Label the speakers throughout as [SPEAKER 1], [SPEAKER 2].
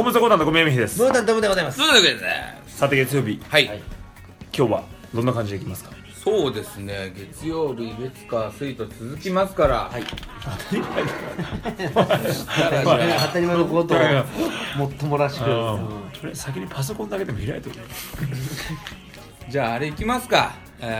[SPEAKER 1] コムザコタンの小宮山ひです。
[SPEAKER 2] ブータントムでございます。
[SPEAKER 3] そういうわけで
[SPEAKER 1] さて月曜日、
[SPEAKER 3] はい、
[SPEAKER 1] 今日はどんな感じでいきますか？
[SPEAKER 3] そうですね、月曜日、月火水と続きますから、はい、
[SPEAKER 2] 当たり前のことをもっともらしく、
[SPEAKER 1] とりあえず先にパソコンだけでも開いておけ。
[SPEAKER 3] じゃああれ行きますか。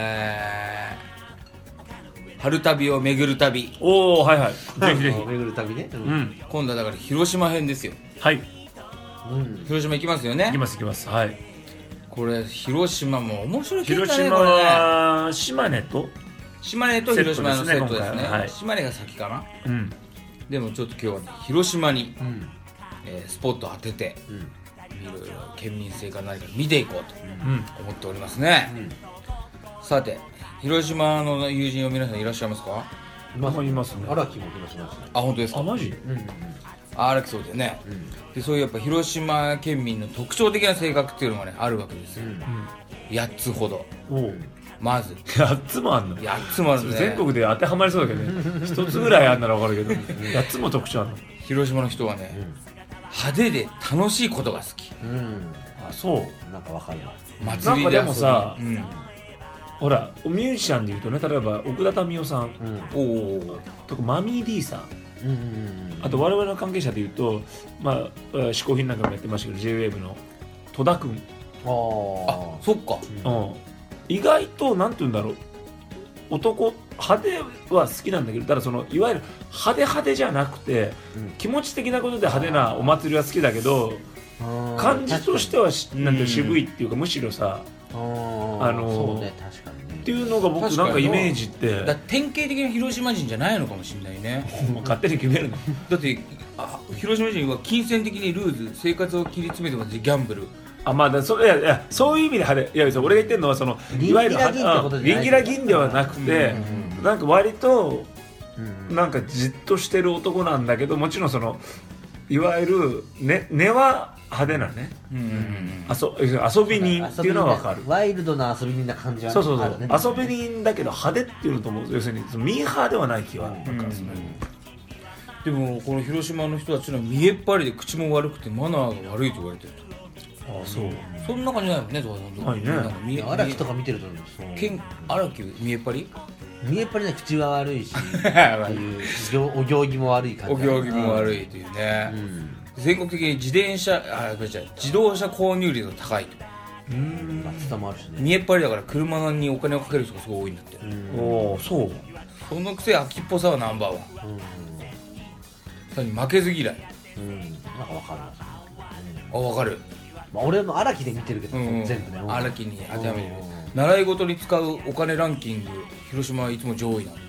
[SPEAKER 3] 春旅を巡る旅。
[SPEAKER 1] おお、はいはい、ぜひぜひ
[SPEAKER 2] 巡る旅ね、
[SPEAKER 3] 今度はだから広島編ですよ。
[SPEAKER 1] はい、
[SPEAKER 3] 広島行きますよね。
[SPEAKER 1] 行きます行きます。はい、
[SPEAKER 3] これ広島も面白い県だね。
[SPEAKER 1] 広島は島根と
[SPEAKER 3] 広島のセットですね。
[SPEAKER 1] はい、
[SPEAKER 3] 島根が先かな。でもちょっと今日はね、広島に、スポットを当てて、いろいろ県民性か何か見ていこうと思っておりますね。さて、広島の友人は皆さんいらっしゃいますか？
[SPEAKER 1] いますね。
[SPEAKER 2] 荒木も広島ですね。
[SPEAKER 3] あ、本当ですか？
[SPEAKER 1] あ、マジ？
[SPEAKER 3] 荒木そうだよね。で、そういうやっぱ広島県民の特徴的な性格っていうのがね、あるわけですよ。8つほど。まず
[SPEAKER 1] 8つもあんの
[SPEAKER 3] ？8つもあるね。
[SPEAKER 1] 全国で当てはまりそうだけどね。1つぐらいあんなら分かるけど8つも特徴あるの。
[SPEAKER 3] 広島の人はね、派手で楽しいことが好き。
[SPEAKER 1] あ、そう。
[SPEAKER 2] なんか分かるわ。
[SPEAKER 3] 祭りで
[SPEAKER 1] なんかでもさ、ほらミュージシャンでいうとね、例えば奥田民生さんとかマミー D さん、あと我々の関係者でいうと、まあ嗜好品なんかもやってましたけど J-WAVE の戸田くん。
[SPEAKER 3] あ、そっか。
[SPEAKER 1] 意外となんて言うんだろう、男派手は好きなんだけど、ただそのいわゆる派手じゃなくて、気持ち的なことで派手なお祭りは好きだけど、感じとしてはなんて渋いっていうか、むしろさ、
[SPEAKER 2] そうね、確かにね
[SPEAKER 1] っていうのが僕なんかイメージって、
[SPEAKER 3] だ典型的な広島人じゃないのかもしれないね。
[SPEAKER 1] 勝手に決めるの。
[SPEAKER 3] だって広島人は金銭的にルーズ、生活を切り詰めてます。ギャンブル。
[SPEAKER 1] あ、まあだ、そういう意味で派手。いや、俺が言ってるのはそのいわゆるギンギラ銀ではなくて、なんか割となんかじっとしてる男なんだけど、もちろんそのいわゆる根は派手なね、遊び人っていうのは分かる。
[SPEAKER 2] ワイルドな遊び人な感じは
[SPEAKER 1] そう遊び人だけど派手っていうのとも、要するにミーハーではない気はなんかする。
[SPEAKER 3] でもこの広島の人たちの見えっ張りで口も悪くてマナーが悪いと言われてると。
[SPEAKER 1] あ、そう。
[SPEAKER 3] そんな感じないもんね。
[SPEAKER 1] はいね。
[SPEAKER 2] 荒木とか見てると
[SPEAKER 3] 荒木見えっ張り
[SPEAKER 2] ね、口は悪いしっていうお行儀も悪い感じ。
[SPEAKER 3] お行儀も悪いというね。全国的に自動車購入率が高いと。
[SPEAKER 2] 松田もあるしね。
[SPEAKER 3] 見えっ張りだから車にお金をかける人がすごい多いんだって。
[SPEAKER 1] おお、そう。
[SPEAKER 3] そのくせ秋っぽさはナンバーワン。さらに負けず嫌い。
[SPEAKER 2] なんかわかる。
[SPEAKER 3] あ、わかる。
[SPEAKER 2] 俺も荒木で見てるけど、全部ね。
[SPEAKER 3] 荒木に当てはめる。習い事に使うお金ランキング、広島はいつも上位なんだって。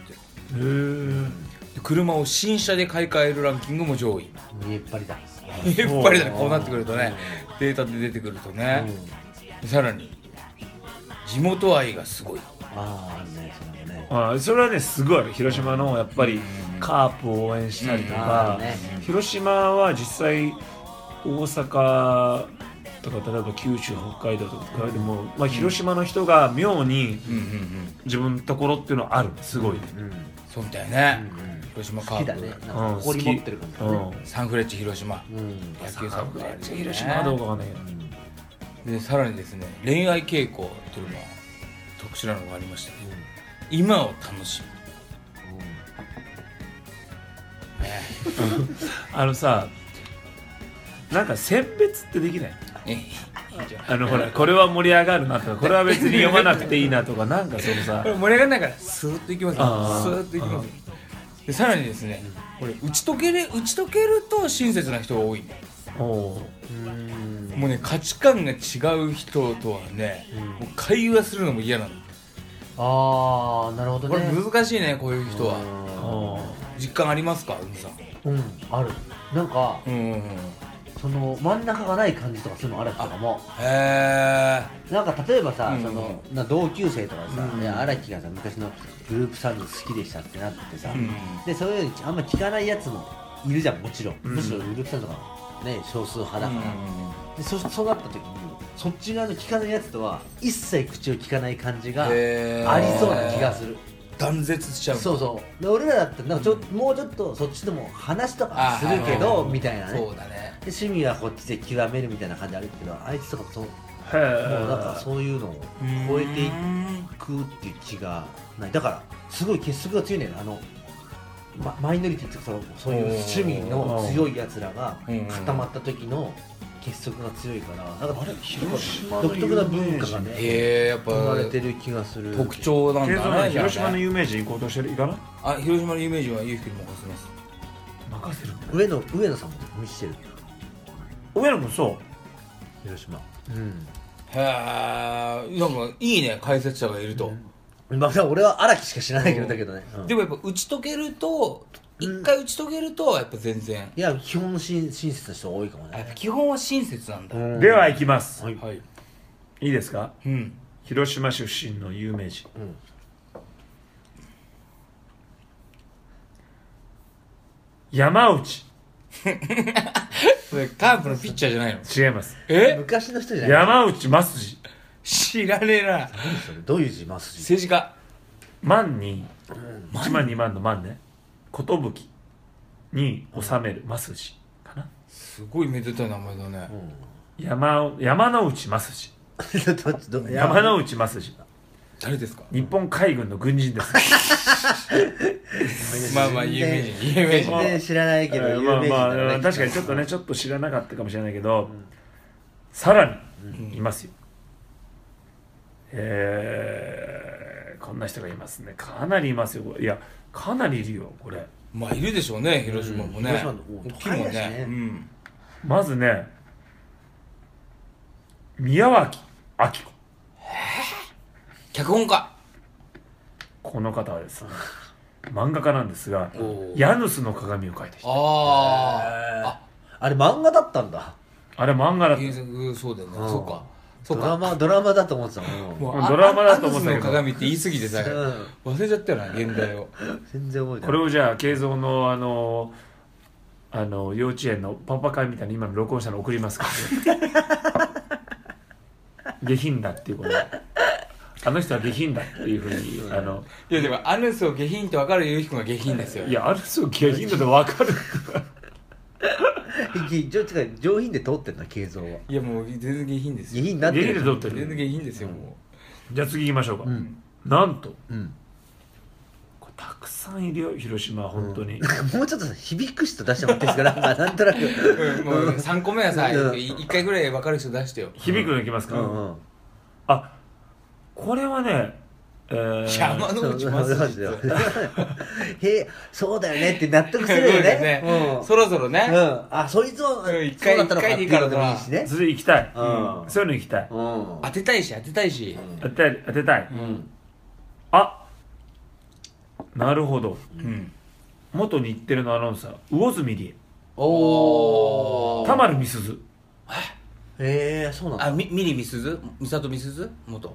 [SPEAKER 3] 車を新車で買い替えるランキングも上位。
[SPEAKER 2] 見えっ張りだ。
[SPEAKER 3] 見えっ張りだね。こうなってくるとね、データで出てくるとね。さらに地元愛がすごい。
[SPEAKER 1] それはね、すごい。広島のやっぱりカープを応援したりとか、広島は実際大阪とか例えば九州、北海道とかでも、広島の人が妙に自分のところっていうのはある。すごいね。
[SPEAKER 3] そうだよね。広島カープ
[SPEAKER 2] 好きだね。なんか誇り持ってる感じ。
[SPEAKER 3] サンフレッチェ広島。野球サンフレッチェ
[SPEAKER 1] 広島はどうかわかんないけど。
[SPEAKER 3] で、さらにですね、恋愛傾向というのは特殊なのがありまして、今を楽しむ。
[SPEAKER 1] さ、なんか選別ってできない？ほら、これは盛り上がるなとか、これは別に読まなくていいなとか、なんかそのさ、
[SPEAKER 3] 盛り上がらないからスーッといきますよ。スーッといきます。で、さらにですね、これ打ち解けると親切な人が多い。もうね、価値観が違う人とはね、もう会話するのも嫌なの。
[SPEAKER 2] なるほどね。
[SPEAKER 3] これ難しいね、こういう人は。実感ありますか、うんさん？
[SPEAKER 2] ある。なんかその真ん中がない感じとかそういうの荒木とかも。なんか例えばさ、同級生とかさ、荒木がさ昔のグループサウンド好きでしたってなってさ、でそういうあんま聞かないやつもいるじゃん、もちろん。むしろグループサウンドがね少数派だから。でそうなった時にそっち側の聞かないやつとは一切口を聞かない感じがありそうな気がする。
[SPEAKER 3] 断絶しちゃう。
[SPEAKER 2] そうで俺らだったらなんかもうちょっとそっちでも話とかするけどみたいなね。
[SPEAKER 3] そうだね。
[SPEAKER 2] 趣味はこっちで極めるみたいな感じあるけど、あいつとかそうもうなんかそういうのを超えていくっていう気がない。だからすごい結束が強いねマイノリティっていうかそういう趣味の強いやつらが固まった時の結束が強いから、なんか
[SPEAKER 1] 広島
[SPEAKER 2] 独特な文化がね
[SPEAKER 3] やっぱ
[SPEAKER 2] 生まれてる気がする。
[SPEAKER 3] 特徴なんだね。
[SPEAKER 1] 広島の有名人行こうとしてる？行かない？
[SPEAKER 3] あ、広島の有名人はゆうひくに任せます。
[SPEAKER 1] 任せる？
[SPEAKER 2] 上野さんも見してる。
[SPEAKER 1] 上野もそう
[SPEAKER 2] 広島。
[SPEAKER 3] へえ、なんかいいね、解説者がいると。
[SPEAKER 2] まあ俺は荒木しか知らないけどだけどね。
[SPEAKER 3] でもやっぱ打ち解けると、一回打ち解けるとやっぱ全然。
[SPEAKER 2] いや基本親切な人多いかもね。
[SPEAKER 3] やっぱ基本は親切なんだ。
[SPEAKER 1] では行きます。
[SPEAKER 3] はい。
[SPEAKER 1] いいですか？
[SPEAKER 3] うん。
[SPEAKER 1] 広島出身の有名人。山内。
[SPEAKER 3] これカープのピッチャーじゃないの？
[SPEAKER 1] 違います。
[SPEAKER 2] 昔の人じゃない？
[SPEAKER 1] 山内真筋。
[SPEAKER 3] 知らねえな。
[SPEAKER 2] 何それ？どういう字？真筋。
[SPEAKER 3] 政治家。
[SPEAKER 1] 万に1万2万の万ね。寿に収める真筋かな。
[SPEAKER 3] すごいめでたい名前だね。
[SPEAKER 1] 山之内真筋。山之内真筋。
[SPEAKER 3] 誰ですか？
[SPEAKER 1] 日本海軍の軍人です。
[SPEAKER 3] まあまあ有名人。
[SPEAKER 2] 全然知らないけど有名人だね。
[SPEAKER 1] 確かにちょっと知らなかったかもしれないけど、さらにいますよ。こんな人がいますね。かなりいますよ。いやかなりいるよこれ。
[SPEAKER 3] まあいるでしょうね、広島もね。
[SPEAKER 2] 広島
[SPEAKER 3] 大きいもんね。
[SPEAKER 1] まずね、宮脇明子。
[SPEAKER 3] 脚本家。
[SPEAKER 1] この方はですね、漫画家なんですが、ヤヌスの鏡を描いてきた。
[SPEAKER 2] あれ漫画だったんだ。
[SPEAKER 1] あれ漫画だった。
[SPEAKER 3] 原作そうだよね。そうか。
[SPEAKER 2] ドラマだと思ってたもん。
[SPEAKER 1] ドラマだと思ってたけど。
[SPEAKER 3] アヌスの鏡って言い過ぎてさ、忘れちゃったよな現代を。
[SPEAKER 2] 全然覚えてない。
[SPEAKER 1] これをじゃあ慶三の幼稚園のパパ会みたいに今の録音したの送りますから下品だっていうこと。あの人は下品だっていうふうに
[SPEAKER 3] いやでもアヌスを下品って分かるゆうひくんが下品ですよ。
[SPEAKER 1] いやアヌスを下品だと分かる
[SPEAKER 2] 上品で通ってんだ慶三は。
[SPEAKER 3] いやもう全然下品ですよ。
[SPEAKER 2] 下品になってる。
[SPEAKER 1] 下品で通ってる。
[SPEAKER 3] 全然下品ですよも
[SPEAKER 1] う。じゃあ次行きましょうか。なんとこれたくさんいるよ広島は本当に。
[SPEAKER 2] もうちょっと響く人出してもらっていいですか？なんとなく
[SPEAKER 3] もう3個目はさ1回ぐらい分かる人出してよ。
[SPEAKER 1] 響くのいきますか？あ、これはね
[SPEAKER 3] 山之内真筋。
[SPEAKER 2] そうだよねって納得するよね。
[SPEAKER 3] そろそろね。
[SPEAKER 2] あ、そいつは
[SPEAKER 3] 一回でいいからな。
[SPEAKER 1] それ行きたい。そういうの行きたい。
[SPEAKER 3] 当てたいし。
[SPEAKER 1] 当てたい。あ、なるほど。元日テレのアナウンサー魚住理恵。田丸美鈴。
[SPEAKER 2] そうなんだ。
[SPEAKER 3] ミリミスズ、ミサトミスズ、元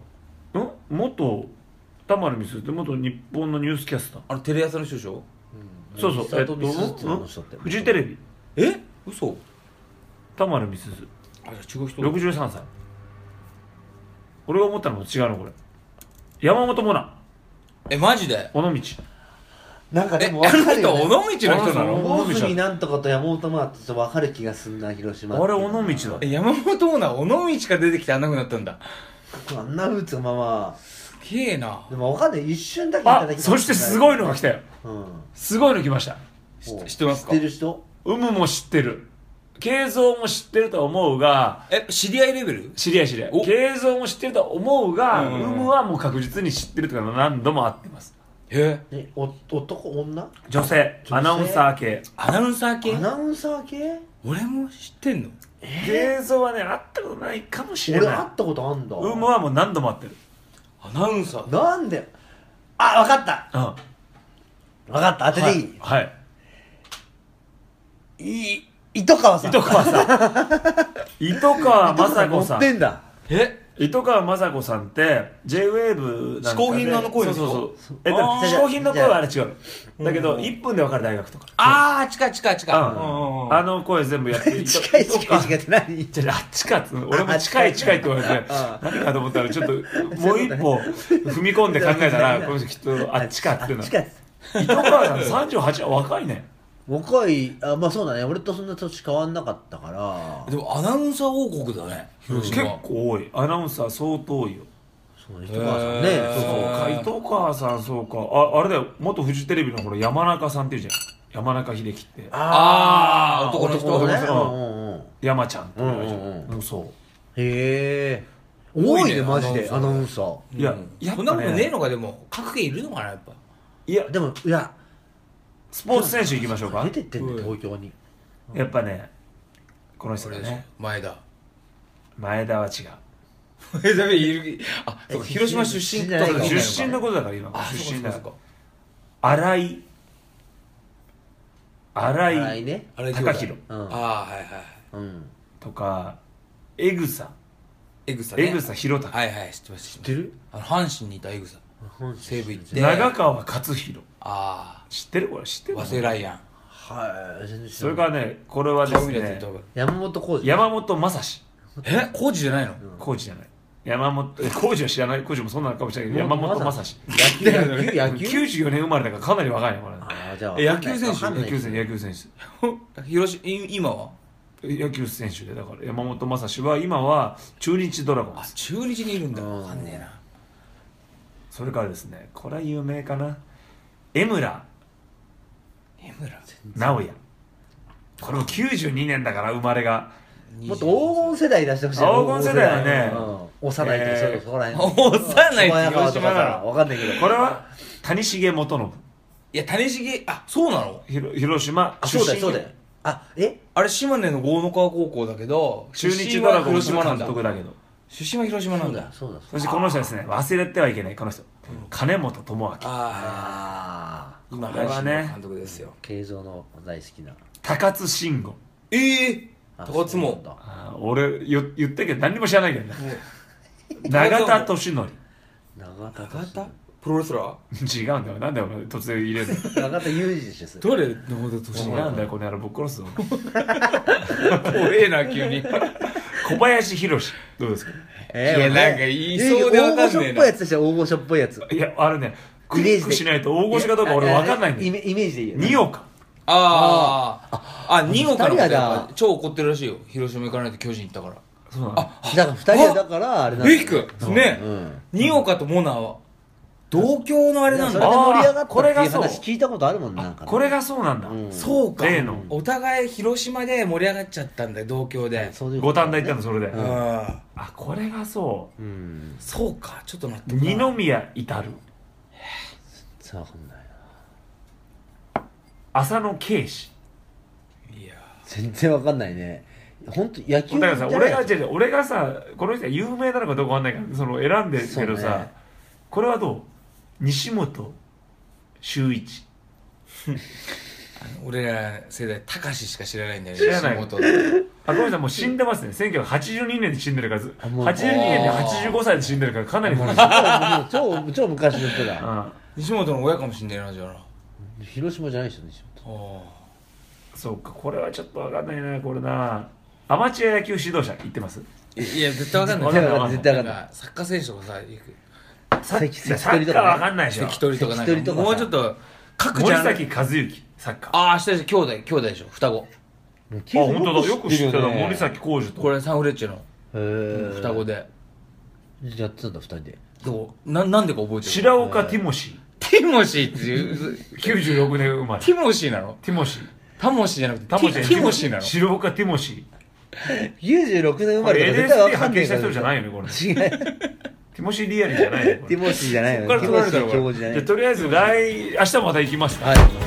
[SPEAKER 1] 田丸美鈴って元日本のニュースキャスター。
[SPEAKER 3] テレ朝の人でしょ。
[SPEAKER 1] そうフジテレビ。
[SPEAKER 3] 嘘。
[SPEAKER 1] 田丸美鈴。
[SPEAKER 3] 違う人。
[SPEAKER 1] 63歳。俺が思ったのも違うのこれ。山本モナ。
[SPEAKER 3] マジで？
[SPEAKER 1] 尾道。
[SPEAKER 2] なんかでも分かるよね。
[SPEAKER 3] 尾道の人なの？
[SPEAKER 2] 大住なんとかと山本モナって分かる気がすんな、広島。
[SPEAKER 1] あれ尾道だ。
[SPEAKER 3] 山本モナ尾道が出てきてあんな風になったんだ。
[SPEAKER 2] あんな風つまます
[SPEAKER 3] げえな。
[SPEAKER 2] でも分かんない、一瞬だけいただきました。
[SPEAKER 1] そしてすごいのが来たよ。すごいの来ました。
[SPEAKER 3] 知ってますか？
[SPEAKER 2] 知ってる人？
[SPEAKER 1] も知ってる。慶三も知ってると思うが。
[SPEAKER 3] 知り合いレベル？
[SPEAKER 1] 知り合い。慶三も知ってると思うが、はもう確実に知ってるとか何度も会ってます。
[SPEAKER 2] 男女？
[SPEAKER 1] 女性。アナウンサー系。
[SPEAKER 2] アナウンサー系？
[SPEAKER 3] 俺も知ってんの？
[SPEAKER 1] 慶三はね、会ったことないかもしれない。
[SPEAKER 2] 俺会ったことあんだ。
[SPEAKER 1] はもう何度も会ってる。
[SPEAKER 3] アナウンサー
[SPEAKER 2] なんで？あ、分かった。分かった、当てていい？
[SPEAKER 1] はい。
[SPEAKER 2] 糸川さん。
[SPEAKER 1] 糸川雅子さん。
[SPEAKER 2] 乗ってんだ。
[SPEAKER 1] 糸川雅子さんって J-WAVE
[SPEAKER 3] 嗜好品の声の人。
[SPEAKER 1] そう嗜好品の声はあれ違う。だけど1分で分かる大学とか。
[SPEAKER 3] 近い。
[SPEAKER 1] あの声全部やって
[SPEAKER 2] 近いって何？
[SPEAKER 1] あっちかって俺も近いって言われて何かと思ったらちょっともう一歩踏み込んで考えたらこの人きっとあっちかっていうの。糸川さん38は若いね。
[SPEAKER 2] 若い、まあそうだね、俺とそんな年変わんなかったから。
[SPEAKER 3] でもアナウンサー王国だね、広島。
[SPEAKER 1] 結構多い。アナウンサー相当多いよ。
[SPEAKER 2] そう、糸川さんね。
[SPEAKER 1] そうか、糸川さん、そうか。あれだよ、元フジテレビの頃、山中さんっていうじゃん。山中秀樹って。
[SPEAKER 3] 男の人
[SPEAKER 1] ね。山ちゃんって言われてる。そう。
[SPEAKER 2] へえ。多いね、マジで、アナウンサー。
[SPEAKER 1] いや、
[SPEAKER 3] そんなことねえのか、でも、各家いるのかな、やっぱ。
[SPEAKER 2] いや、でも、いや、
[SPEAKER 1] スポーツ選手行きましょうか。
[SPEAKER 2] 出てってんね、東京に。
[SPEAKER 1] やっぱね、この人だね。
[SPEAKER 3] 前田
[SPEAKER 1] は違う。
[SPEAKER 3] そうか、広島出身とか
[SPEAKER 1] 出身のことだから、今。出身だから。新井貴弘。とか、江草弘隆。
[SPEAKER 3] はいはい、知ってます。
[SPEAKER 2] 知ってる？
[SPEAKER 3] 阪神にいた江草。西武行って。
[SPEAKER 1] 長川勝弘。
[SPEAKER 3] 知
[SPEAKER 1] ってる？これ知ってる？
[SPEAKER 3] 早稲ライアン。
[SPEAKER 2] はい、全然知
[SPEAKER 1] それからね、これはですね、
[SPEAKER 2] 山本浩二。
[SPEAKER 1] 山本昌史。
[SPEAKER 3] 浩二じゃないの？
[SPEAKER 1] 浩二じゃない。浩二は知らない。浩二もそんなのかもしれないけど、山本昌史。
[SPEAKER 2] 野球
[SPEAKER 1] 94年生まれだからかなり若いね、これ。
[SPEAKER 3] じゃあ野球選手。
[SPEAKER 1] 野球選手。今は野球選手で、だから山本昌史は今は中日ドラゴンズ。
[SPEAKER 3] 中日にいるんだ。わかんねえな。
[SPEAKER 1] それからですね、これは有名かな。江村直哉。これも92年だから生まれが。
[SPEAKER 2] もっと黄金世代出してほしい。
[SPEAKER 1] 黄金世代はね、
[SPEAKER 2] 幼いってそこら
[SPEAKER 3] 辺。幼いって広島な
[SPEAKER 2] の。わかんないけど。
[SPEAKER 1] これは谷繁元信。
[SPEAKER 3] いや、谷繁、そうなの？
[SPEAKER 1] 広島
[SPEAKER 2] 出身。そうだよ。
[SPEAKER 3] あれ島根の郷ノ川高校だけど、
[SPEAKER 1] 中日ドラゴンズの監督だけど。
[SPEAKER 3] 出身は広島なんだ。
[SPEAKER 1] そしてこの人ですね、忘れてはいけないこの人。金本智明。
[SPEAKER 3] 今阪神の監督ですよ。
[SPEAKER 2] 慶三の大好きな。
[SPEAKER 1] 高津臣吾。
[SPEAKER 3] 高津も。
[SPEAKER 1] 俺言ったけど何にも知らないけどね。永田俊則。
[SPEAKER 2] 永田
[SPEAKER 3] プロレスラ
[SPEAKER 1] ー？違うんだよ。なんだよ突然入れる
[SPEAKER 2] の。永田裕二でしょ。
[SPEAKER 3] どれ？永田俊
[SPEAKER 1] 則。違うんだよ、この野郎ぶっ殺すぞ。
[SPEAKER 3] 怖えな急に。
[SPEAKER 1] 小林弘どうですか？
[SPEAKER 3] いや、なんか言いそうでわかんねえな。
[SPEAKER 2] 大御所っぽいやつでしょ、大御所っぽいやつ。
[SPEAKER 1] いや、あれね、クリックしないと大御所かどうか俺わかんないんだよ。
[SPEAKER 2] イメージでいいよ。
[SPEAKER 1] 二岡。
[SPEAKER 3] 二岡のことやっぱ超怒ってるらしいよ。広島行かないと巨人行ったから。
[SPEAKER 2] そうなの。だから二人はだからあれなんだ。
[SPEAKER 3] ベイクね。二岡とモナは同郷のあれなんだ。
[SPEAKER 2] それで盛り上がったっていう話聞いたことあるもんな。
[SPEAKER 1] これがそうなんだ。
[SPEAKER 3] そうか。お互い広島で盛り上がっちゃったんだよ、同郷で。
[SPEAKER 1] 五反田行ったのそれで。これがそう。
[SPEAKER 3] そうか、ちょっと待って。
[SPEAKER 1] 二宮至る。
[SPEAKER 2] 全然わかんない
[SPEAKER 1] な。浅野圭司。
[SPEAKER 3] いや
[SPEAKER 2] 全然わかんないね。本当野球
[SPEAKER 1] だからさ、俺がさ、この人が有名なのかどうかわかんないから、その選んでるけどさ、これはどう？西本修一。
[SPEAKER 3] 俺ら世代高ししか知らないんだよね。
[SPEAKER 1] 知らない。ごめんなさい、もう死んでますね。1982年で死んでるから、82年で85歳で死んでるからかなり古い。
[SPEAKER 2] 超昔の人だ。
[SPEAKER 3] 西本の親かもしんねえな、じゃあ。
[SPEAKER 2] 広島じゃないですよ、西
[SPEAKER 3] 本。
[SPEAKER 1] そうか、これはちょっとわかんないな、これな。アマチュア野球指導者言ってます？
[SPEAKER 3] いや、絶対わかんない。
[SPEAKER 2] 絶対わかんない。
[SPEAKER 3] サッカー選手とかさ、
[SPEAKER 1] サッカーわかんないでしょ。
[SPEAKER 3] 関取とかなんかもうちょっと各ジャンル。
[SPEAKER 1] 森崎和之サッカー。
[SPEAKER 3] 知ってる、兄弟でしょ、双子。
[SPEAKER 1] 本当だ、よく知ってた。森崎浩二と。
[SPEAKER 3] これサンフレッチェの双子で
[SPEAKER 2] やってたんだ、二人で。
[SPEAKER 3] なんでか覚えてる？
[SPEAKER 1] 白岡ティモシー。
[SPEAKER 3] ティモシーっていう
[SPEAKER 1] 96年生まれ。
[SPEAKER 3] ティモシーなの？
[SPEAKER 1] ティモシー。
[SPEAKER 3] タモシーじゃなくてティモシーなの？
[SPEAKER 1] 白岡ティモシ
[SPEAKER 2] ー。96年生まれとか絶対わかんない。
[SPEAKER 1] 派遣した人じゃないよね、これ。
[SPEAKER 2] 違う。
[SPEAKER 1] ティモシーリアルじゃないよ。
[SPEAKER 2] ティモシーじゃないよ。
[SPEAKER 1] とりあえず明日また行きます。
[SPEAKER 2] はい。